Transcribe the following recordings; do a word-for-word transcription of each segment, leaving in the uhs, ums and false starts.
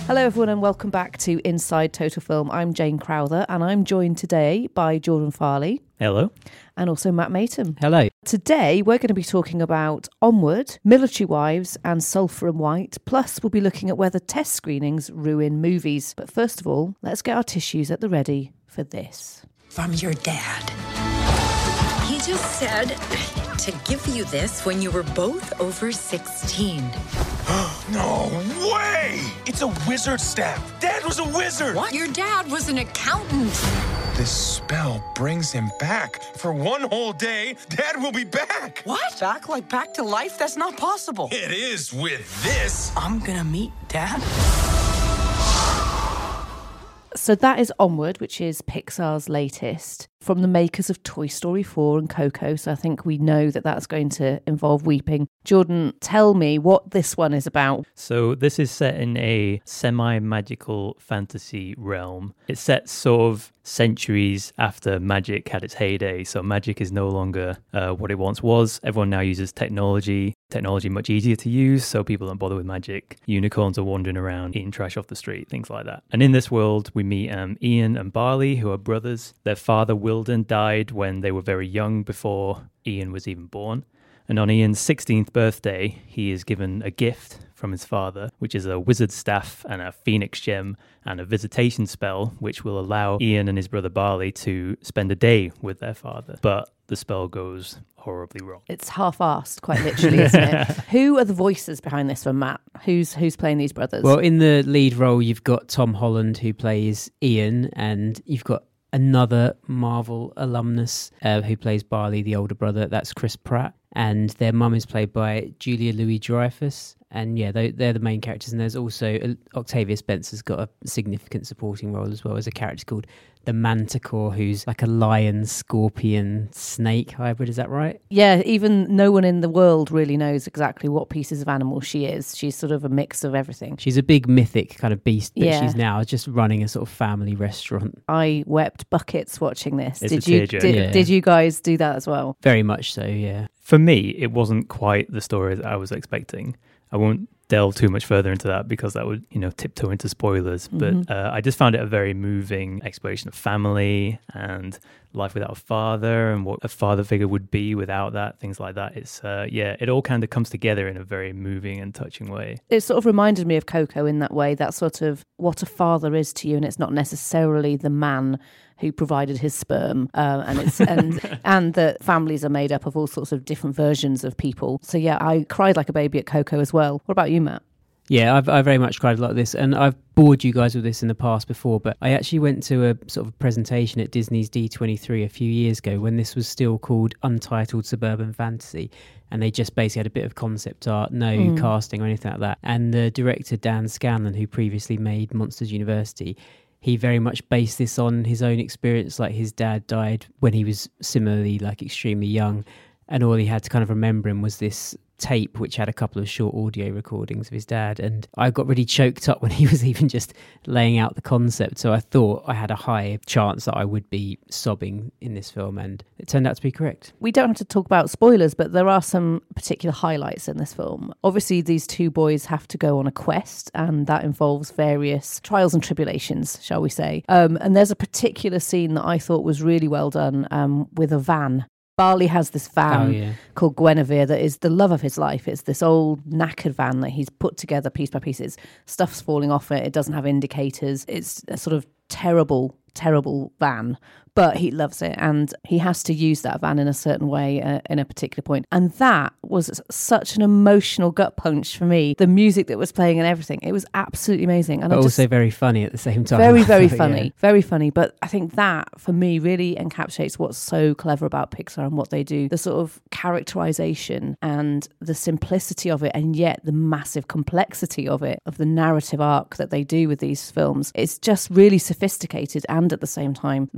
Hello everyone and welcome back to Inside Total Film. I'm Jane Crowther and I'm joined today by Jordan Farley. Hello. And also Matt Maton. Hello. Today we're going to be talking about Onward, Military Wives and Sulphur and White. Plus we'll be looking at whether test screenings ruin movies. But first of all, let's get our tissues at the ready for this. From your dad. He just said to give you this when you were both over sixteen. No way! It's a wizard staff. Dad was a wizard. What? Your dad was an accountant. This spell brings him back. For one whole day, Dad will be back. What? Back like back to life? That's not possible. It is with this. I'm gonna meet Dad. So that is Onward, which is Pixar's latest, from the makers of Toy Story four and Coco. So I think we know that that's going to involve weeping. Jordan, tell me what this one is about. So this is set in a semi-magical fantasy realm. It's set sort of centuries after magic had its heyday. So magic is no longer uh, what it once was. Everyone now uses technology. Technology much easier to use, so people don't bother with magic. Unicorns are wandering around, eating trash off the street, things like that. And in this world, we meet um, Ian and Barley, who are brothers. Their father, Wilden, died when they were very young, before Ian was even born. And on Ian's sixteenth birthday, he is given a gift from his father, which is a wizard staff and a phoenix gem and a visitation spell, which will allow Ian and his brother Barley to spend a day with their father. But the spell goes horribly wrong. It's half-assed, quite literally, isn't it? Who are the voices behind this one, Matt? Who's who's playing these brothers? Well, in the lead role, you've got Tom Holland, who plays Ian, and you've got another Marvel alumnus uh, who plays Barley, the older brother. That's Chris Pratt. And their mum is played by Julia Louis-Dreyfus. And yeah, they, they're the main characters. And there's also uh, Octavia Spencer's got a significant supporting role as well, as a character called the Manticore, who's like a lion, scorpion, snake hybrid. Is that right? Yeah, even no one in the world really knows exactly what pieces of animal she is. She's sort of a mix of everything. She's a big mythic kind of beast, but Yeah. she's now just running a sort of family restaurant. I wept buckets watching this. It's did a you tearjerker. did, Yeah. did you guys do that as well? Very much so, yeah. For me, it wasn't quite the story that I was expecting. I won't delve too much further into that because that would, you know, tiptoe into spoilers. Mm-hmm. But uh, I just found it a very moving exploration of family and life without a father and what a father figure would be without that, things like that. It's, uh, yeah, it all kind of comes together in a very moving and touching way. It sort of reminded me of Coco in that way, that sort of what a father is to you, and it's not necessarily the man who provided his sperm, uh, and it's and and that families are made up of all sorts of different versions of people. So yeah, I cried like a baby at Coco as well. What about you, Matt? Yeah, I've I very much cried a lot of this, and I've bored you guys with this in the past before, but I actually went to a sort of presentation at Disney's D twenty-three a few years ago when this was still called Untitled Suburban Fantasy, and they just basically had a bit of concept art, no mm. casting or anything like that. And the director, Dan Scanlon, who previously made Monsters University, he very much based this on his own experience. Like, his dad died when he was similarly like extremely young, and all he had to kind of remember him was this tape which had a couple of short audio recordings of his dad. And I got really choked up when he was even just laying out the concept, so I thought I had a high chance that I would be sobbing in this film, and it turned out to be correct. We don't have to talk about spoilers, but there are some particular highlights in this film. Obviously, these two boys have to go on a quest, and that involves various trials and tribulations, shall we say. Um, and there's a particular scene that I thought was really well done um, with a van. Barley has this van Oh, yeah. called Guinevere that is the love of his life. It's this old knackered van that he's put together piece by piece. Stuff's falling off it. It doesn't have indicators. It's a sort of terrible, terrible van. But he loves it, and he has to use that van in a certain way uh, in a particular point. And that was such an emotional gut punch for me. The music that was playing and everything, it was absolutely amazing. And But I also just, very funny at the same time. very, very Yeah. funny, very funny. But I think that, for me, really encapsulates what's so clever about Pixar and what they do. The sort of characterization and the simplicity of it, and yet the massive complexity of it, of the narrative arc that they do with these films. It's just really sophisticated and at the same time really, really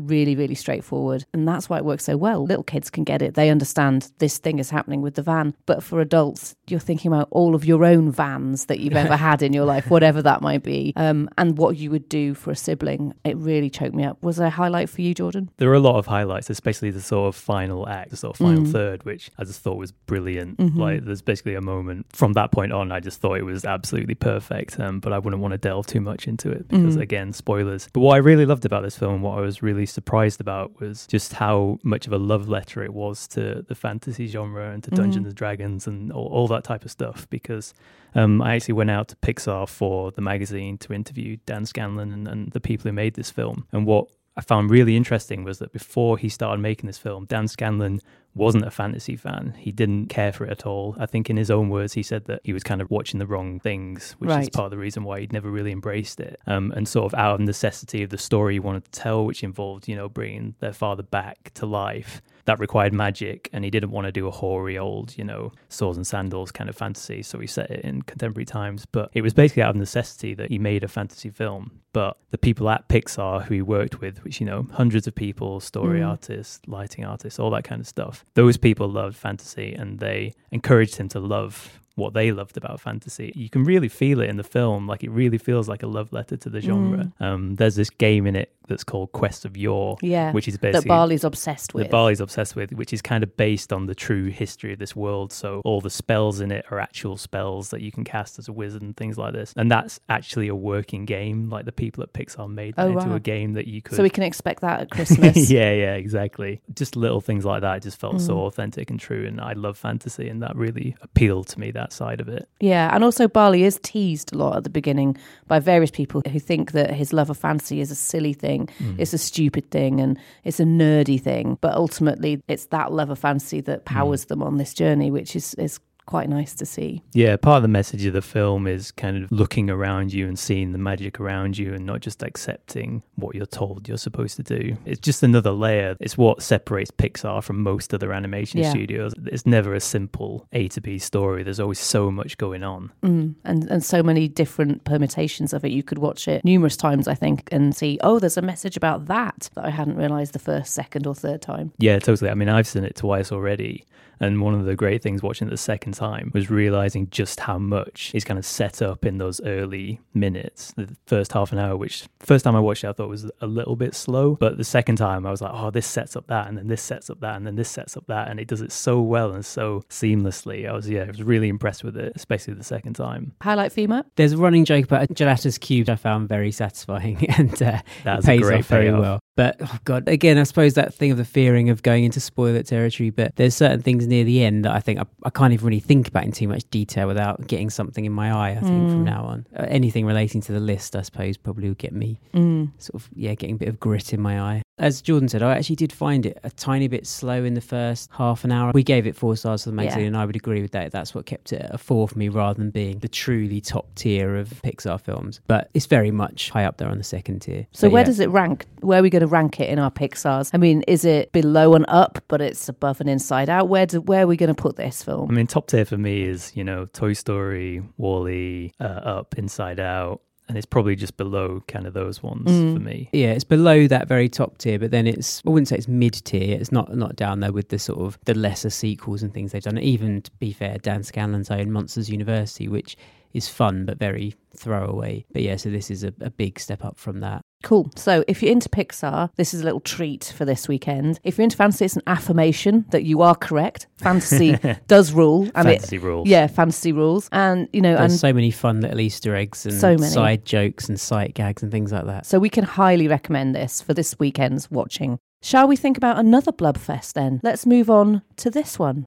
really straightforward. And that's why it works so well. Little kids can get it. They understand this thing is happening with the van. But for adults, you're thinking about all of your own vans that you've ever had in your life, whatever that might be, um, and what you would do for a sibling. It really choked me up. Was there a highlight for you, Jordan? There were a lot of highlights, especially the sort of final act, the sort of final Mm. third, which I just thought was brilliant. Mhm. Like, there's basically a moment from that point on, I just thought it was absolutely perfect. Um, but I wouldn't want to delve too much into it because, Mm. again, spoilers. But what I really loved about this film, what I was really surprised about, was just how much of a love letter it was to the fantasy genre and to Dungeons Mhm. and Dragons and all, all that type of stuff. Because um, I actually went out to Pixar for the magazine to interview Dan Scanlon and, and the people who made this film. And what I found really interesting was that before he started making this film, Dan Scanlon wasn't a fantasy fan. He didn't care for it at all. I think in his own words, he said that he was kind of watching the wrong things, which is Right. part of the reason why he'd never really embraced it. Um, and sort of out of necessity of the story he wanted to tell, which involved, you know, bringing their father back to life, that required magic, and he didn't want to do a hoary old, you know, swords and sandals kind of fantasy, so he set it in contemporary times. But it was basically out of necessity that he made a fantasy film. But the people at Pixar who he worked with, which, you know, hundreds of people, story Mm. artists, lighting artists, all that kind of stuff, those people loved fantasy and they encouraged him to love what they loved about fantasy. You can really feel it in the film. Like, it really feels like a love letter to the genre. Mm. Um, there's this game in it that's called Quest of Yore, Yeah, which is that basically Barley's obsessed with. that Barley's obsessed with, which is kind of based on the true history of this world. So all the spells in it are actual spells that you can cast as a wizard and things like this. And that's actually a working game. Like, the people at Pixar made that Oh, into wow. a game that you could... So we can expect that at Christmas. yeah, yeah, exactly. Just little things like that just felt so Mm. authentic and true. And I love fantasy, and that really appealed to me, that side of it. Yeah, and also Barley is teased a lot at the beginning by various people who think that his love of fantasy is a silly thing, Mm. it's a stupid thing, and it's a nerdy thing. But ultimately, it's that love of fantasy that powers them on this journey, which is, is quite nice to see. Yeah, part of the message of the film is kind of looking around you and seeing the magic around you and not just accepting what you're told you're supposed to do. It's just another layer. It's what separates Pixar from most other animation Yeah. studios. It's never a simple A to B story. There's always so much going on. Mm. And and so many different permutations of it. You could watch it numerous times, I think, and see, oh, there's a message about that that I hadn't realised the first, second or third time. Yeah, totally. I mean, I've seen it twice already. And one of the great things watching it the second time was realizing just how much is kind of set up in those early minutes. The first half an hour, which first time I watched it, I thought was a little bit slow. But the second time I was like, oh, this sets up that, and then this sets up that, and then this sets up that. And it does it so well and so seamlessly. I was, yeah, I was really impressed with it, especially the second time. Highlight for you, Matt? There's a running joke about a gelatinous cube I found very satisfying and uh, That's it a pays great off very payoff. well. But, oh God, again, I suppose that thing of the fearing of going into spoiler territory, but there's certain things near the end that I think I, I can't even really think about in too much detail without getting something in my eye, I think, from Mm. now on. Uh, anything relating to the list, I suppose, probably will get me Mm. sort of, yeah, getting a bit of grit in my eye. As Jordan said, I actually did find it a tiny bit slow in the first half an hour. We gave it four stars for the magazine, Yeah. and I would agree with that. That's what kept it at a four for me rather than being the truly top tier of Pixar films. But it's very much high up there on the second tier. So But where yeah. does it rank? Where are we going to rank it in our Pixars? I mean, is it below and up, but it's above and inside out? Where do, where are we going to put this film? I mean, top tier for me is, you know, Toy Story, WALL-E, uh, Up, Inside Out. And it's probably just below kind of those ones Mm. for me. Yeah, it's below that very top tier, but then it's, I wouldn't say it's mid tier. It's not not down there with the sort of the lesser sequels and things they've done. Even, to be fair, Dan Scanlon's own Monsters University, which is fun but very throwaway. But yeah, so this is a, a big step up from that. Cool. So if you're into Pixar, this is a little treat for this weekend. If you're into fantasy, it's an affirmation that you are correct. Fantasy does rule. And Fantasy it, rules. Yeah, fantasy rules. And, you know, There's and so many fun little Easter eggs and So many. side jokes and sight gags and things like that. so we can highly recommend this for this weekend's watching. Shall we think about another Blubfest then? Let's move on to this one.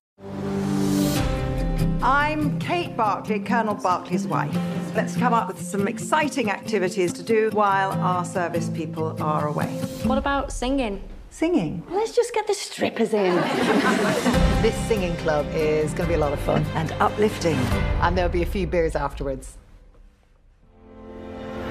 I'm Kate Barclay, Colonel Barclay's wife. Let's come up with some exciting activities to do while our service people are away. What about singing? Singing? Let's just get the strippers in. This singing club is going to be a lot of fun. And uplifting. And there'll be a few beers afterwards.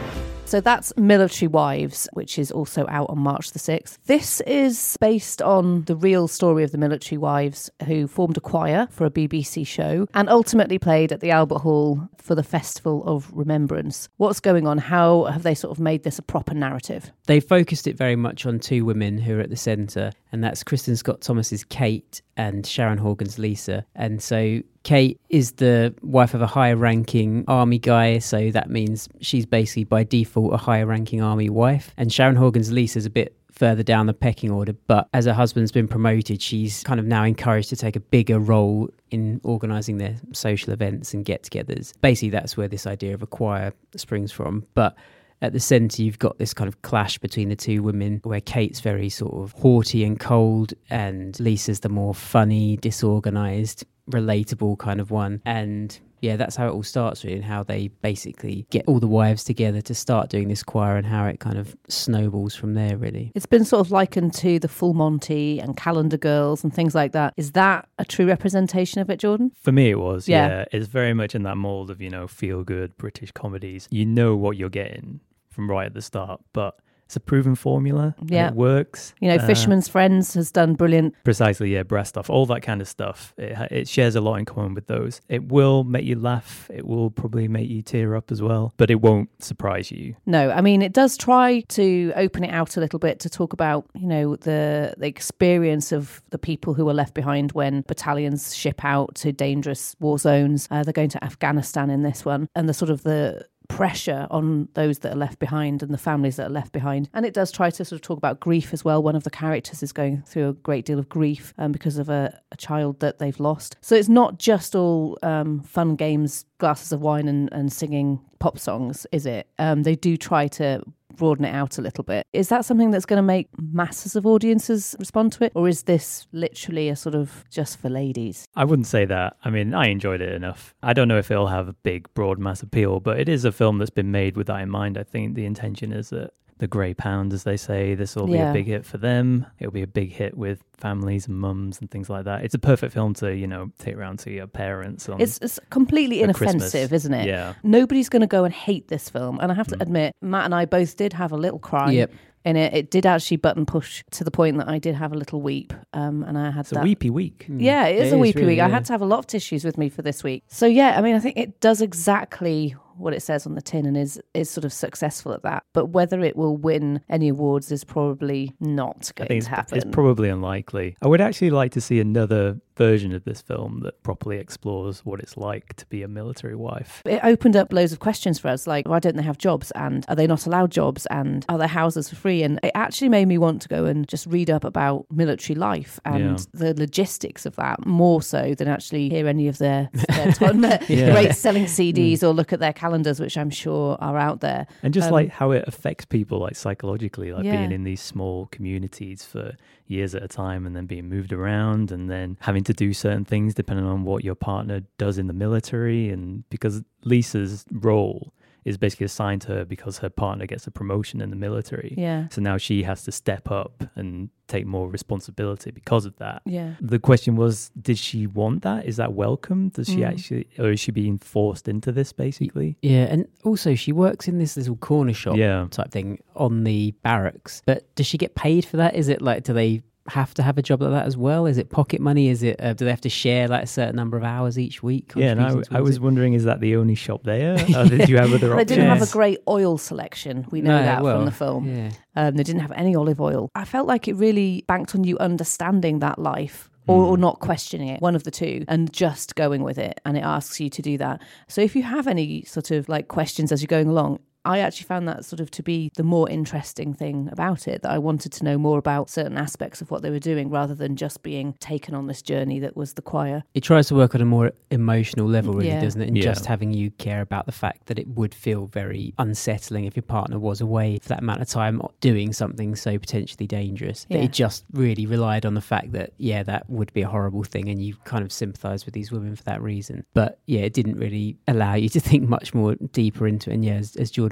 So that's Military Wives, which is also out on March the sixth. This is based on the real story of the military wives who formed a choir for a B B C show and ultimately played at the Albert Hall for the Festival of Remembrance. What's going on? How have they sort of made this a proper narrative? They focused it very much on two women who are at the centre, and that's Kristen Scott Thomas's Kate and Sharon Horgan's Lisa. And so Kate is the wife of a higher-ranking army guy, so that means she's basically by default a higher-ranking army wife. And Sharon Horgan's Lisa is a bit further down the pecking order, but as her husband's been promoted, she's kind of now encouraged to take a bigger role in organising their social events and get-togethers. Basically, that's where this idea of a choir springs from. But at the centre, you've got this kind of clash between the two women where Kate's very sort of haughty and cold and Lisa's the more funny, disorganised, relatable kind of one. And yeah, that's how it all starts really, and how they basically get all the wives together to start doing this choir and how it kind of snowballs from there really. It's been sort of likened to the Full Monty and Calendar Girls and things like that. Is that a true representation of it, Jordan? For me it was, yeah. yeah. It's very much in that mould of, you know, feel-good British comedies. You know what you're getting from right at the start, but it's a proven formula. Yeah, it works. You know, uh, Fisherman's Friends has done brilliant. Precisely, yeah, breast stuff, all that kind of stuff. It, it shares a lot in common with those. It will make you laugh. It will probably make you tear up as well, but it won't surprise you. No, I mean, it does try to open it out a little bit to talk about, you know, the, the experience of the people who are left behind when battalions ship out to dangerous war zones. Uh, they're going to Afghanistan in this one, and the sort of the pressure on those that are left behind and the families that are left behind. And it does try to sort of talk about grief as well. One of the characters is going through a great deal of grief um, because of a, a child that they've lost. So it's not just all um, fun games, glasses of wine and, and singing pop songs, is it? Um, they do try to broaden it out a little bit. Is that something that's going to make masses of audiences respond to it? Or is this literally a sort of just for ladies? I wouldn't say that. I mean, I enjoyed it enough. I don't know if it'll have a big, broad mass appeal, but it is a film that's been made with that in mind. I think the intention is that the grey pound, as they say, this will be Yeah. a big hit for them. It'll be a big hit with families and mums and things like that. It's a perfect film to, you know, take around to your parents. On It's, it's completely at inoffensive, Christmas. isn't it? Yeah. Nobody's going to go and hate this film. And I have to Mm. admit, Matt and I both did have a little cry Yep. in it. It did actually button push to the point that I did have a little weep. Um, and I had It's that. a weepy week. Yeah, it is It a is weepy really, week. I yeah. had to have a lot of tissues with me for this week. So yeah, I mean, I think it does exactly what it says on the tin and is is sort of successful at that. But whether it will win any awards is probably not I going think to it's, happen. it's probably unlikely. I would actually like to see another version of this film that properly explores what it's like to be a military wife. It opened up loads of questions for us, like why don't they have jobs, and are they not allowed jobs, and are their houses for free? And it actually made me want to go and just read up about military life and Yeah. the logistics of that, more so than actually hear any of their, their ton- Yeah. great selling C Ds or look at their calendars, which I'm sure are out there. And just Um, like how it affects people, like psychologically, like Yeah. being in these small communities for years at a time and then being moved around and then having to do certain things depending on what your partner does in the military. And because Lisa's role is basically assigned to her because her partner gets a promotion in the military. Yeah. So now she has to step up and take more responsibility because of that. Yeah. The question was, did she want that? Is that welcome? Does she Mm. actually, or is she being forced into this basically? Yeah, and also she works in this little corner shop Yeah. type thing on the barracks. But does she get paid for that? Is it like, do they have to have a job like that as well? Is it pocket money? Is it, uh, do they have to share like a certain number of hours each week? Yeah, and I, contributing I towards was it? wondering, is that the only shop there? Or did you have other They options? didn't have a great oil selection. We know No, that well, from the film. yeah. Um, they didn't have any olive oil. I felt like it really banked on you understanding that life. Or, or not questioning it, one of the two, and just going with it. And it asks you to do that. So if you have any sort of like questions as you're going along, I actually found that sort of to be the more interesting thing about it, that I wanted to know more about certain aspects of what they were doing rather than just being taken on this journey that was the choir. It tries to work on a more emotional level, really, Yeah. doesn't it? And Yeah. just having you care about the fact that it would feel very unsettling if your partner was away for that amount of time doing something so potentially dangerous. That Yeah. it just really relied on the fact that, yeah, that would be a horrible thing, and you kind of sympathise with these women for that reason. But yeah, it didn't really allow you to think much more deeper into it. And yeah, as, as Jordan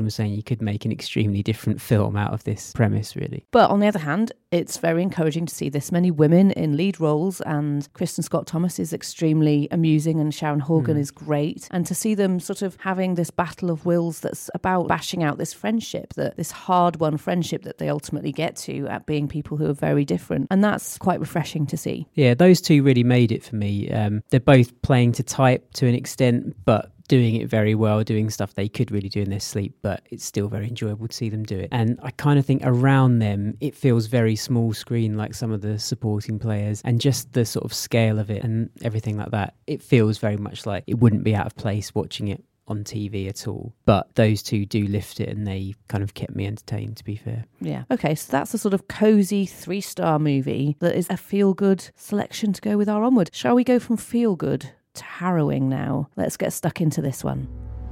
Jordan was saying, you could make an extremely different film out of this premise, really. But on the other hand, it's very encouraging to see this many women in lead roles, and Kristen Scott Thomas is extremely amusing and Sharon Horgan mm. is great. And to see them sort of having this battle of wills that's about bashing out this friendship, that this hard-won friendship that they ultimately get to at being people who are very different. And that's quite refreshing to see. Yeah, those two really made it for me. Um, they're both playing to type to an extent, but doing it very well, doing stuff they could really do in their sleep, but it's still very enjoyable to see them do it. And I kind of think around them, it feels very small screen, like some of the supporting players, and just the sort of scale of it and everything like that. It feels very much like it wouldn't be out of place watching it on T V at all. But those two do lift it, and they kind of kept me entertained, to be fair. Yeah. Okay, so that's a sort of cosy three-star movie that is a feel-good selection to go with our Onward. Shall we go from feel-good to harrowing now? Let's get stuck into this one.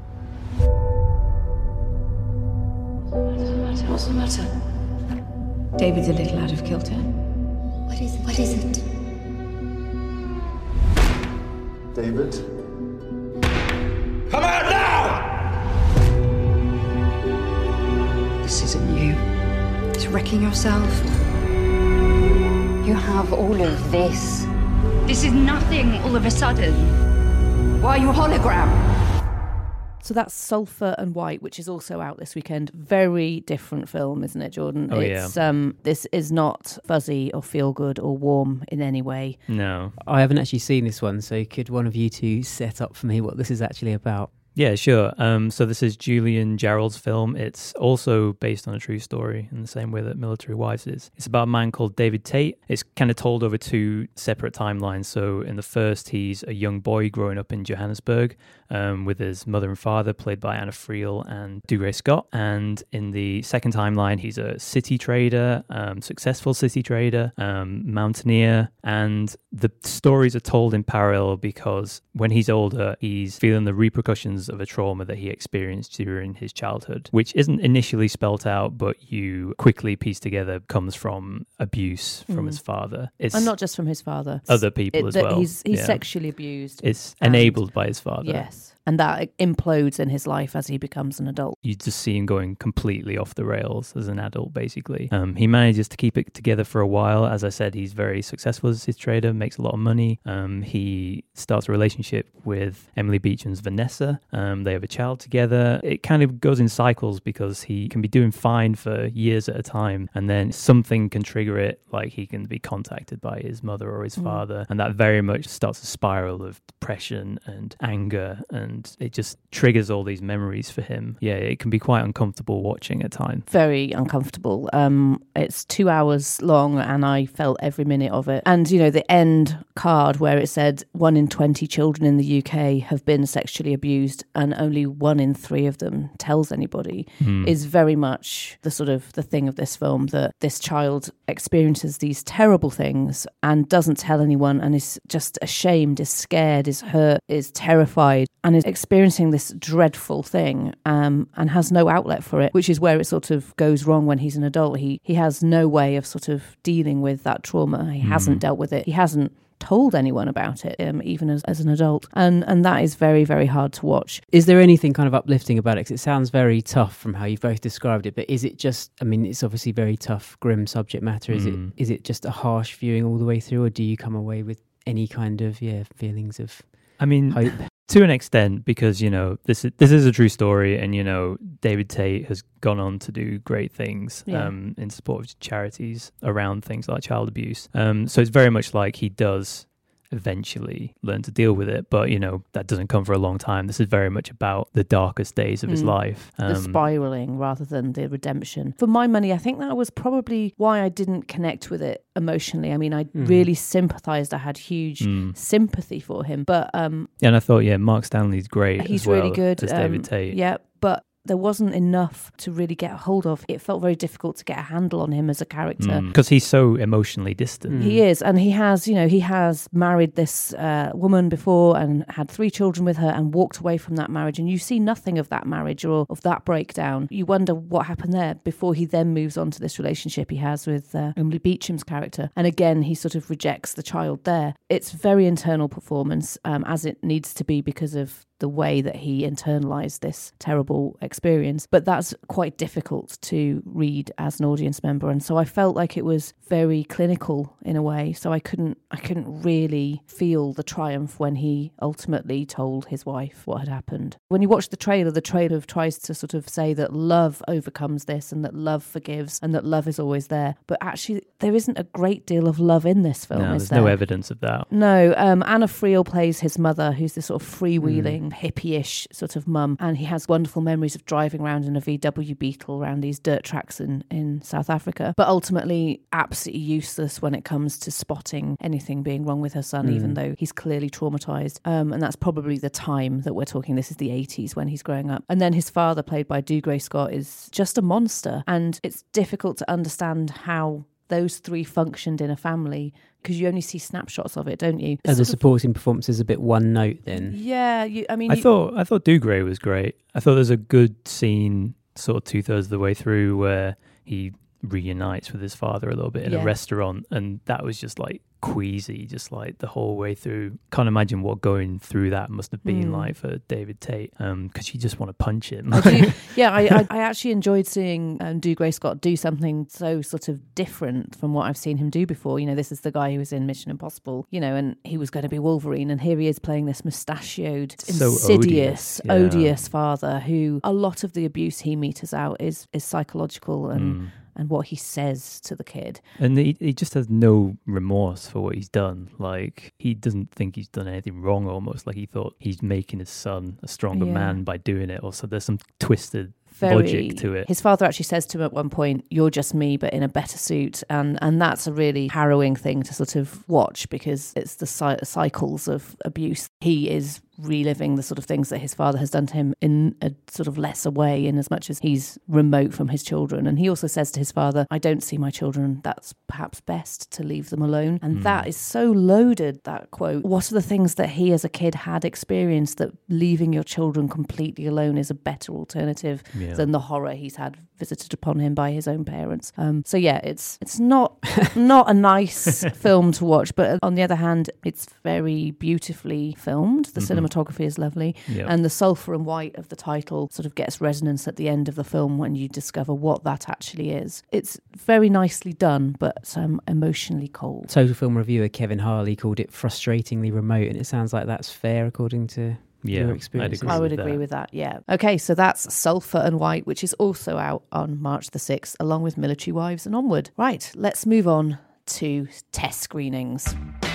What's the matter? David's a little out of kilter. What is it? What is it? David? Come out now! This isn't you. It's wrecking yourself. You have all of this. This is nothing all of a sudden. Why are you a hologram? So that's Sulphur and White, which is also out this weekend. Very different film, isn't it, Jordan? Oh, it's, yeah. Um, this is not fuzzy or feel good or warm in any way. No. I haven't actually seen this one, so could one of you two set up for me what this is actually about? Yeah, sure. Um, so this is Julian Gerald's film. It's also based on a true story in the same way that Military Wives is. It's about a man called David Tate. It's kind of told over two separate timelines. So in the first, he's a young boy growing up in Johannesburg um, with his mother and father, played by Anna Friel and Dougray Scott. And in the second timeline, he's a city trader, um, successful city trader, um, mountaineer. And the stories are told in parallel because when he's older, he's feeling the repercussions of a trauma that he experienced during his childhood, which isn't initially spelt out, but you quickly piece together comes from abuse from mm. his father. It's and not just from his father. Other people it, as well. He's, he's yeah. sexually abused. It's enabled by his father. Yes. And that implodes in his life as he becomes an adult. You just see him going completely off the rails as an adult, basically. Um, he manages to keep it together for a while. As I said, he's very successful as a trader, makes a lot of money. Um, he starts a relationship with Emily Beecham's Vanessa. Um, they have a child together. It kind of goes in cycles because he can be doing fine for years at a time, and then something can trigger it, like he can be contacted by his mother or his mm. father, and that very much starts a spiral of depression and anger, and it just triggers all these memories for him. Yeah, it can be quite uncomfortable watching at times. Very uncomfortable. Um, it's two hours long and I felt every minute of it. And, you know, the end card where it said one in twenty children in the U K have been sexually abused and only one in three of them tells anybody mm. is very much the sort of the thing of this film, that this child experiences these terrible things and doesn't tell anyone and is just ashamed, is scared, is hurt, is terrified, and is experiencing this dreadful thing um, and has no outlet for it, which is where it sort of goes wrong when he's an adult. He he has no way of sort of dealing with that trauma. He mm. hasn't dealt with it. He hasn't told anyone about it, um, even as, as an adult. And and that is very, very hard to watch. Is there anything kind of uplifting about it? 'Cause it sounds very tough from how you've both described it, but is it just, I mean, it's obviously very tough, grim subject matter. Is mm. it is it just a harsh viewing all the way through, or do you come away with any kind of, yeah, feelings of I mean, hope? To an extent, because, you know, this is, this is a true story, and, you know, David Tate has gone on to do great things yeah. um, in support of charities around things like child abuse. Um, so it's very much like he does eventually learn to deal with it, but, you know, that doesn't come for a long time. This is very much about the darkest days of mm. his life. Um, the spiraling rather than the redemption. For my money, I think that was probably why I didn't connect with it emotionally. I mean, I mm. really sympathised. I had huge mm. sympathy for him. But um, yeah, and I thought, yeah, Mark Stanley's great. He's as well really good as um, David Tate. Yeah, but there wasn't enough to really get a hold of. It felt very difficult to get a handle on him as a character. Because mm. he's so emotionally distant. Mm. He is, and he has, you know, he has married this uh, woman before and had three children with her and walked away from that marriage, and you see nothing of that marriage or of that breakdown. You wonder what happened there before he then moves on to this relationship he has with uh, Emily Beecham's character. And again, he sort of rejects the child there. It's very internal performance, um, as it needs to be because of the way that he internalized this terrible experience. But that's quite difficult to read as an audience member. And so I felt like it was very clinical in a way. So I couldn't, I couldn't really feel the triumph when he ultimately told his wife what had happened. When you watch the trailer, the trailer tries to sort of say that love overcomes this and that love forgives and that love is always there. But actually, there isn't a great deal of love in this film, No, is there's there? no evidence of that. No, um, Anna Friel plays his mother, who's this sort of freewheeling, mm. hippie-ish sort of mum, and he has wonderful memories of driving around in a V W Beetle around these dirt tracks in, in South Africa, but ultimately absolutely useless when it comes to spotting anything being wrong with her son, mm. even though he's clearly traumatised. Um, and that's probably the time that we're talking. This is the eighties when he's growing up. And then his father, played by Dougray Scott, is just a monster. And it's difficult to understand how those three functioned in a family, because you only see snapshots of it, don't you? Are the supporting performances a bit one note then? Yeah, you, I mean... I you, thought I thought Dougray was great. I thought there's a good scene sort of two-thirds of the way through where he reunites with his father a little bit in yeah. a restaurant, and that was just like queasy, just like the whole way through. Can't imagine what going through that must have been mm. like for David Tate, um because you just want to punch him. I do, yeah I, I, I actually enjoyed seeing um, Dougray Scott do something so sort of different from what I've seen him do before. You know, this is the guy who was in Mission Impossible, you know, and he was going to be Wolverine, and here he is playing this mustachioed, so insidious, odious, yeah. odious father who a lot of the abuse he meters out is is psychological and mm. and what he says to the kid. And he, he just has no remorse for what he's done. Like, he doesn't think he's done anything wrong, almost. Like, he thought he's making his son a stronger yeah. man by doing it. Also, there's some twisted Very, logic to it. His father actually says to him at one point, "You're just me, but in a better suit." And and that's a really harrowing thing to sort of watch, because it's the cy- cycles of abuse. He is reliving the sort of things that his father has done to him in a sort of lesser way, in as much as he's remote from his children. And he also says to his father, "I don't see my children. That's perhaps best to leave them alone." And mm. that is so loaded, that quote. What are the things that he as a kid had experienced that leaving your children completely alone is a better alternative yeah. than the horror he's had visited upon him by his own parents? Um, so yeah, it's it's not not a nice film to watch, but on the other hand, it's very beautifully filmed. The mm-hmm. cinematography is lovely, yep. and the sulphur and white of the title sort of gets resonance at the end of the film when you discover what that actually is. It's very nicely done, but um, emotionally cold. Total Film reviewer Kevin Harley called it frustratingly remote, and it sounds like that's fair according to yeah, your experience. I would agree that. with that, yeah. Okay, so that's Sulphur and White, which is also out on March the sixth, along with Military Wives and Onward. Right, let's move on to test screenings.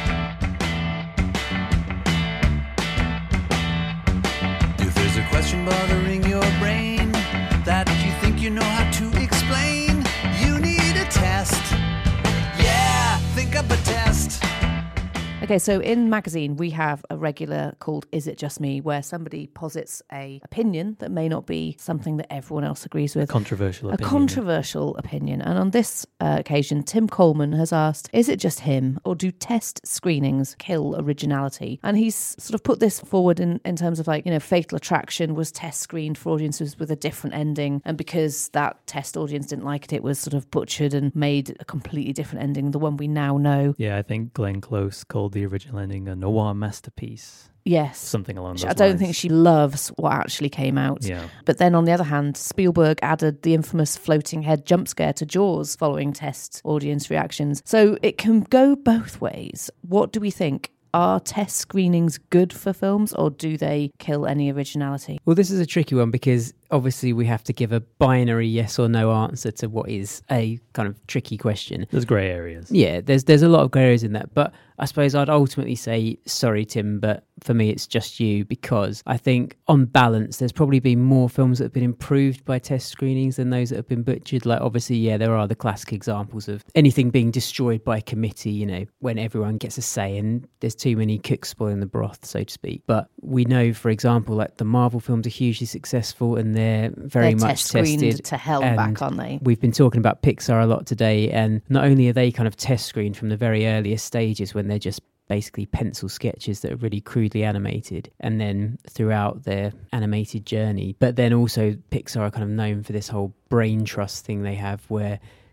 If there's a question bothering your brain that you think you know how to explain, you need a test. Yeah, think up a test. Okay, so in Magazine, we have a regular called Is It Just Me, where somebody posits a opinion that may not be something that everyone else agrees with. A controversial a opinion. A controversial opinion. And on this uh, occasion, Tim Coleman has asked, is it just him, or do test screenings kill originality? And he's sort of put this forward in, in terms of, like, you know, Fatal Attraction was test screened for audiences with a different ending. And because that test audience didn't like it, it was sort of butchered and made a completely different ending, the one we now know. Yeah, I think Glenn Close called the original ending a noir masterpiece. Yes. Something along those I don't lines. think she loves what actually came out. Yeah. But then on the other hand, Spielberg added the infamous floating head jump scare to Jaws following test audience reactions. So it can go both ways. What do we think? Are test screenings good for films, or do they kill any originality? Well, this is a tricky one, because obviously we have to give a binary yes or no answer to what is a kind of tricky question. There's grey areas. Yeah, there's there's a lot of grey areas in that. But I suppose I'd ultimately say, sorry, Tim, but for me it's just you, because I think on balance there's probably been more films that have been improved by test screenings than those that have been butchered. Like, obviously, yeah, there are the classic examples of anything being destroyed by committee, you know, when everyone gets a say and there's too many cooks spoiling the broth, so to speak. But we know, for example, like the Marvel films are hugely successful and they're very they're much test screened tested to hell and back, aren't they? We've been talking about Pixar a lot today, and not only are they kind of test screened from the very earliest stages when they're just basically pencil sketches that are really crudely animated, and then throughout their animated journey, but then also Pixar are kind of known for this whole brain trust thing they have, where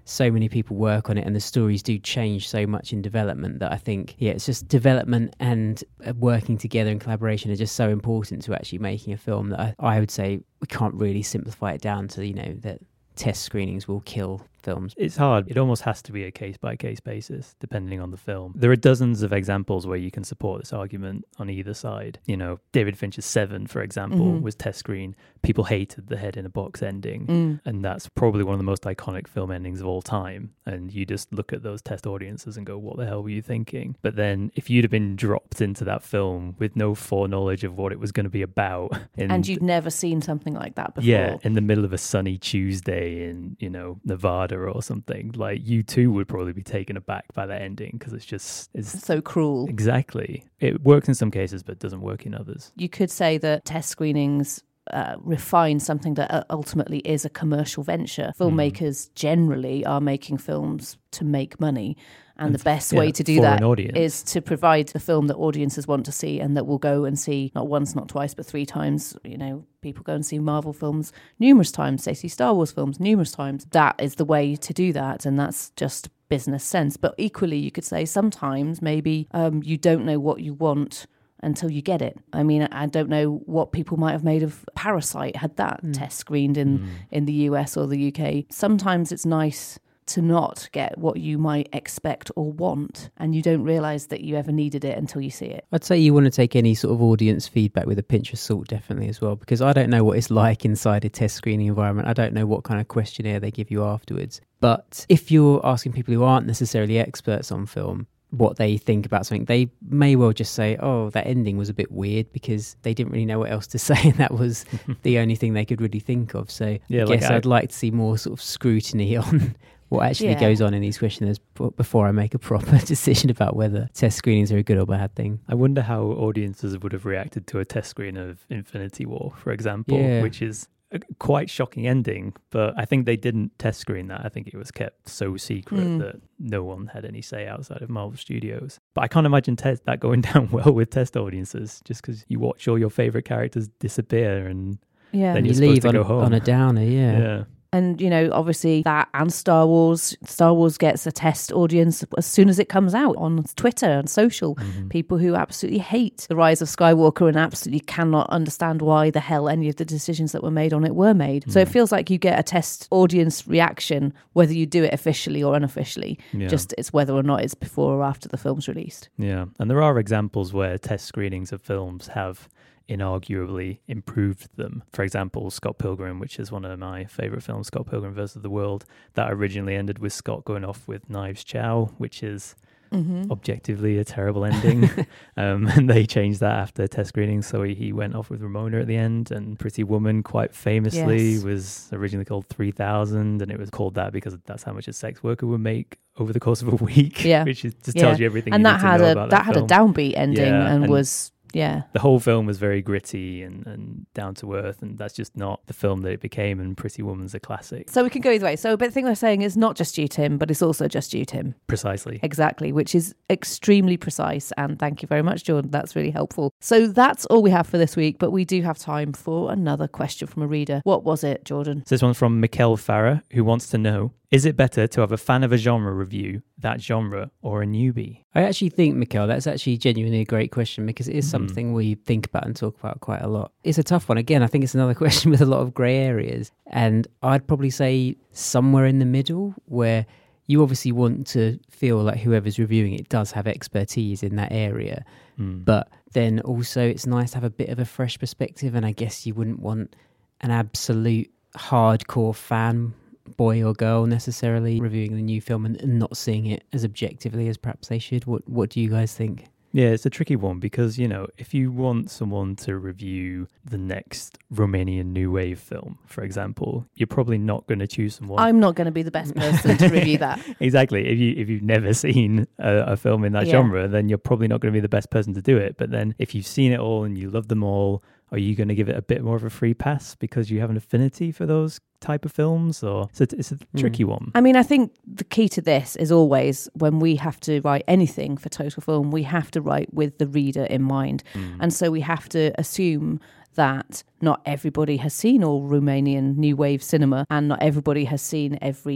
so many people work on it and the stories do change so much in development that I think, yeah, it's just development and uh, working together in collaboration are just so important to actually making a film that I, I would say we can't really simplify it down to, you know, that test screenings will kill films. It's hard. It almost has to be a case-by-case basis, depending on the film. There are dozens of examples where you can support this argument on either side. You know, David Fincher's Seven, for example, mm-hmm. was test screen. People hated the head in a box ending, mm. and that's probably one of the most iconic film endings of all time. And you just look at those test audiences and go, what the hell were you thinking? But then if you'd have been dropped into that film with no foreknowledge of what it was going to be about... And, and you'd never seen something like that before. Yeah, in the middle of a sunny Tuesday in, you know, Nevada or something, like you too would probably be taken aback by that ending because it's just it's so cruel. Exactly. It works in some cases but doesn't work in others. You could say that test screenings uh, refine something that ultimately is a commercial venture. Filmmakers mm. generally are making films to make money. And, and the best yeah, way to do that is to provide the film that audiences want to see and that will go and see not once, not twice, but three times. You know, people go and see Marvel films numerous times. They see Star Wars films numerous times. That is the way to do that. And that's just business sense. But equally, you could say sometimes maybe um, you don't know what you want until you get it. I mean, I don't know what people might have made of Parasite had that mm. test screened in, mm. in the U S or the U K. Sometimes it's nice to not get what you might expect or want, and you don't realise that you ever needed it until you see it. I'd say you want to take any sort of audience feedback with a pinch of salt, definitely, as well, because I don't know what it's like inside a test screening environment. I don't know what kind of questionnaire they give you afterwards. But if you're asking people who aren't necessarily experts on film what they think about something, they may well just say, oh, that ending was a bit weird, because they didn't really know what else to say, and that was the only thing they could really think of. So yeah, I guess like I... I'd like to see more sort of scrutiny on what actually yeah. goes on in these questionnaires before I make a proper decision about whether test screenings are a good or bad thing. I wonder how audiences would have reacted to a test screen of Infinity War, for example, yeah. which is a quite shocking ending, but I think they didn't test screen that. I think it was kept so secret mm. that no one had any say outside of Marvel Studios. But I can't imagine te- that going down well with test audiences, just because you watch all your favourite characters disappear and yeah. then you you're leave supposed to on, go home. on a downer, yeah. Yeah. And, you know, obviously that and Star Wars, Star Wars gets a test audience as soon as it comes out on Twitter and social. Mm-hmm. People who absolutely hate The Rise of Skywalker and absolutely cannot understand why the hell any of the decisions that were made on it were made. Mm. So it feels like you get a test audience reaction, whether you do it officially or unofficially. Yeah. Just it's whether or not it's before or after the film's released. Yeah. And there are examples where test screenings of films have inarguably improved them. For example, Scott Pilgrim, which is one of my favourite films, Scott Pilgrim versus the World, that originally ended with Scott going off with Knives Chow, which is mm-hmm. objectively a terrible ending. um, and they changed that after test screenings, so he, he went off with Ramona at the end. And Pretty Woman, quite famously, yes. was originally called three thousand, and it was called that because that's how much a sex worker would make over the course of a week, yeah. which is, just yeah. tells you everything and you that need to had know a, about that, that had film. a downbeat ending yeah, and, and was... Yeah. The whole film was very gritty and, and down to earth, and that's just not the film that it became, and Pretty Woman's a classic. So we can go either way. So but the thing we're saying is not just due to him, but it's also just due to him. Precisely. Exactly, which is extremely precise, and thank you very much, Jordan. That's really helpful. So that's all we have for this week, but we do have time for another question from a reader. What was it, Jordan? So this one's from Mikkel Farah, who wants to know, is it better to have a fan of a genre review that genre or a newbie? I actually think, Mikkel, that's actually genuinely a great question, because it is mm. something we think about and talk about quite a lot. It's a tough one. Again, I think it's another question with a lot of grey areas. And I'd probably say somewhere in the middle, where you obviously want to feel like whoever's reviewing it does have expertise in that area. Mm. But then also it's nice to have a bit of a fresh perspective. And I guess you wouldn't want an absolute hardcore fan boy or girl necessarily reviewing the new film and, and not seeing it as objectively as perhaps they should. What What do you guys think? Yeah, it's a tricky one, because, you know, if you want someone to review the next Romanian New Wave film, for example, you're probably not going to choose someone. I'm not going to be the best person to review that. Exactly. If you if you've never seen a, a film in that yeah. genre, then you're probably not going to be the best person to do it. But then if you've seen it all and you love them all, are you going to give it a bit more of a free pass because you have an affinity for those type of films? Or it's a, it's a tricky mm. one. I mean, I think the key to this is always, when we have to write anything for Total Film, we have to write with the reader in mind. Mm. And so we have to assume that not everybody has seen all Romanian New Wave cinema, and not everybody has seen every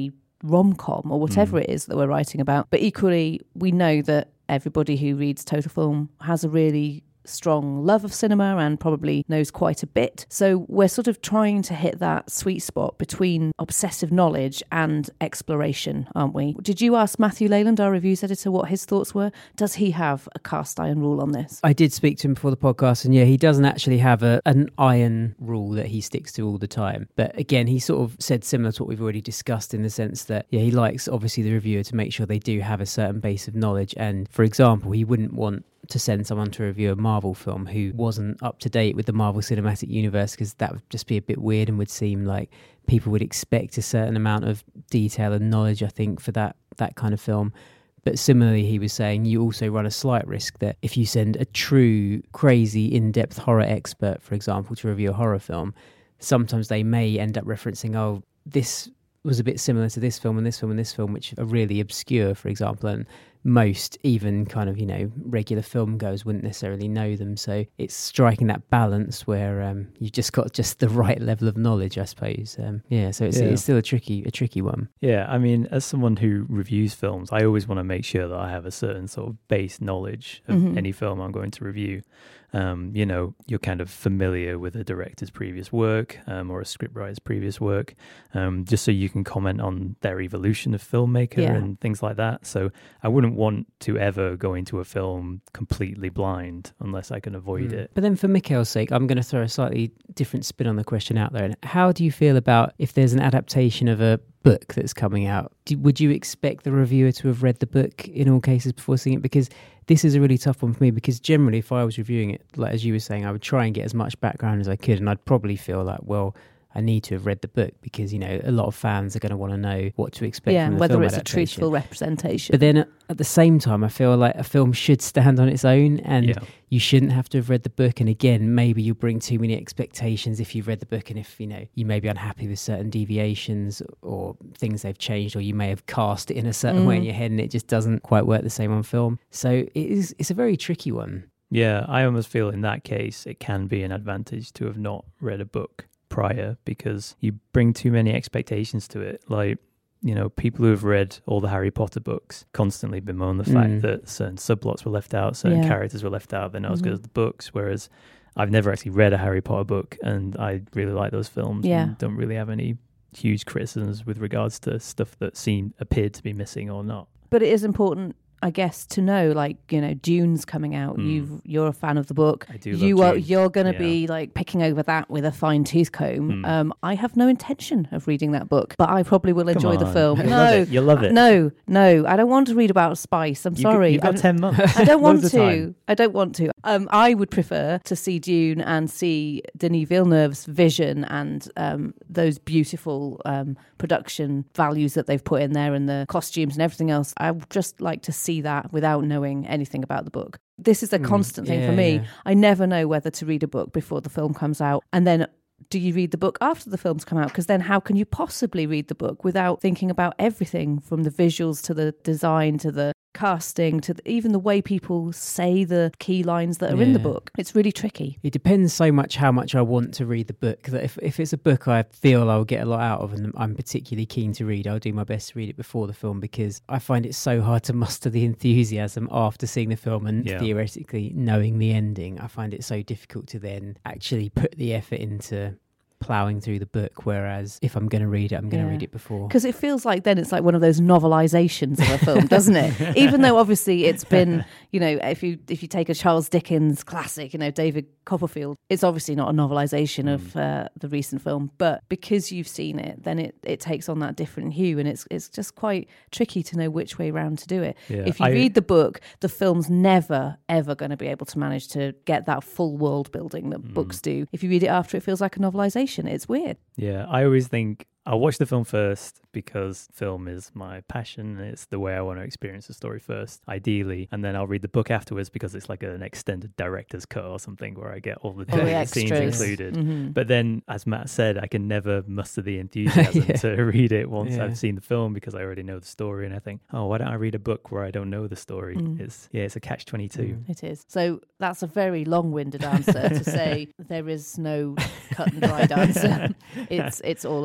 rom-com or whatever mm. it is that we're writing about. But equally, we know that everybody who reads Total Film has a really strong love of cinema and probably knows quite a bit. So we're sort of trying to hit that sweet spot between obsessive knowledge and exploration, aren't we? Did you ask Matthew Leyland, our reviews editor, what his thoughts were? Does he have a cast iron rule on this? I did speak to him before the podcast, and yeah, he doesn't actually have a, an iron rule that he sticks to all the time. But again, he sort of said similar to what we've already discussed, in the sense that, yeah, he likes, obviously, the reviewer to make sure they do have a certain base of knowledge. And for example, he wouldn't want to send someone to review a Marvel film who wasn't up to date with the Marvel Cinematic Universe, because that would just be a bit weird and would seem like people would expect a certain amount of detail and knowledge, I think, for that that kind of film. But similarly, he was saying you also run a slight risk that if you send a true, crazy, in-depth horror expert, for example, to review a horror film, sometimes they may end up referencing, oh, this was a bit similar to this film and this film and this film, which are really obscure, for example, and most even kind of, you know, regular film goers wouldn't necessarily know them. So it's striking that balance where um, you've just got just the right level of knowledge, I suppose. Um, yeah, so it's, yeah. it's still a tricky a tricky one. Yeah, I mean, as someone who reviews films, I always want to make sure that I have a certain sort of base knowledge of mm-hmm. any film I'm going to review. Um, you know, you're kind of familiar with a director's previous work um, or a scriptwriter's previous work, um, just so you can comment on their evolution of filmmaker yeah. and things like that. So I wouldn't want to ever go into a film completely blind unless I can avoid mm. it. But then for Mikhail's sake, I'm going to throw a slightly different spin on the question out there. How do you feel about if there's an adaptation of a book that's coming out? Do, would you expect the reviewer to have read the book in all cases before seeing it? Because this is a really tough one for me, because generally if I was reviewing it, like as you were saying, I would try and get as much background as I could, and I'd probably feel like, well, I need to have read the book, because, you know, a lot of fans are going to want to know what to expect yeah, from the whether film it's adaptation. a truthful representation. But then at the same time, I feel like a film should stand on its own, and yeah. you shouldn't have to have read the book. And again, maybe you bring too many expectations if you've read the book, and if, you know, you may be unhappy with certain deviations or things they've changed, or you may have cast it in a certain mm. way in your head and it just doesn't quite work the same on film. So it is, it's a very tricky one. Yeah, I almost feel in that case it can be an advantage to have not read a book prior, because you bring too many expectations to it. Like, you know, people who have read all the Harry Potter books constantly bemoan the fact mm. that certain subplots were left out, certain yeah. characters were left out, they're not mm-hmm. as good as the books, whereas I've never actually read a Harry Potter book and I really like those films yeah. and don't really have any huge criticisms with regards to stuff that seemed appeared to be missing or not. But it is important, I guess, to know, like, you know, Dune's coming out. Mm. You've, you're a fan of the book. I do you love are, Dune. You're going to yeah. be like picking over that with a fine tooth comb. Mm. Um, I have no intention of reading that book, but I probably will enjoy the film. You'll no, love it. You'll love it. No, no, I don't want to read about spice. I'm you sorry. You've got I'm, ten months. I don't want to. Time. I don't want to. Um, I would prefer to see Dune and see Denis Villeneuve's vision and um, those beautiful um, production values that they've put in there, and the costumes and everything else. I would just like to see that without knowing anything about the book. This is a constant mm, thing yeah, for me. yeah. I never know whether to read a book before the film comes out, and then do you read the book after the film's come out? Because then how can you possibly read the book without thinking about everything from the visuals to the design to the casting to the, even the way people say the key lines that are yeah. in the book? It's really tricky. It depends so much how much I want to read the book. That if, if it's a book I feel I'll get a lot out of and I'm particularly keen to read, I'll do my best to read it before the film, because I find it so hard to muster the enthusiasm after seeing the film and yeah. theoretically knowing the ending. I find it so difficult to then actually put the effort into ploughing through the book, whereas if I'm going to read it, I'm going to yeah. read it before. Because it feels like then it's like one of those novelizations of a film, doesn't it? Even though obviously it's been, you know, if you if you take a Charles Dickens classic, you know, David Copperfield, it's obviously not a novelization mm. of uh, the recent film, but because you've seen it, then it, it takes on that different hue, and it's it's just quite tricky to know which way round to do it. Yeah, if you I, read the book, the film's never, ever going to be able to manage to get that full world building that mm. books do. If you read it after, it feels like a novelization. It's weird. Yeah, I always think I'll watch the film first because film is my passion. It's the way I want to experience the story first, ideally. And then I'll read the book afterwards because it's like an extended director's cut or something where I get all the, all the scenes included. Mm-hmm. But then, as Matt said, I can never muster the enthusiasm yeah. to read it once yeah. I've seen the film, because I already know the story. And I think, oh, why don't I read a book where I don't know the story? Mm. It's Yeah, it's a catch twenty-two. Mm. It is. So that's a very long-winded answer to say there is no cut and dried answer. It's, it's all a... It's a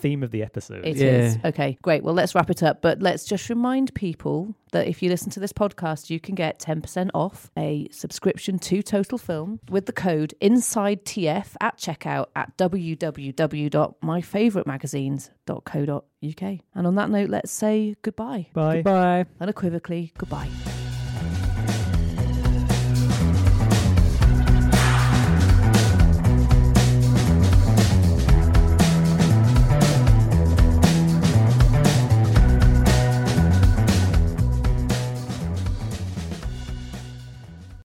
theme of the episode. It Yeah. is. Okay, great. Well, let's wrap it up. But let's just remind people that if you listen to this podcast, you can get ten percent off a subscription to Total Film with the code INSIDETF at checkout at w w w dot my favourite magazines dot co dot u k. And on that note, let's say goodbye. Bye. Goodbye. Unequivocally, goodbye.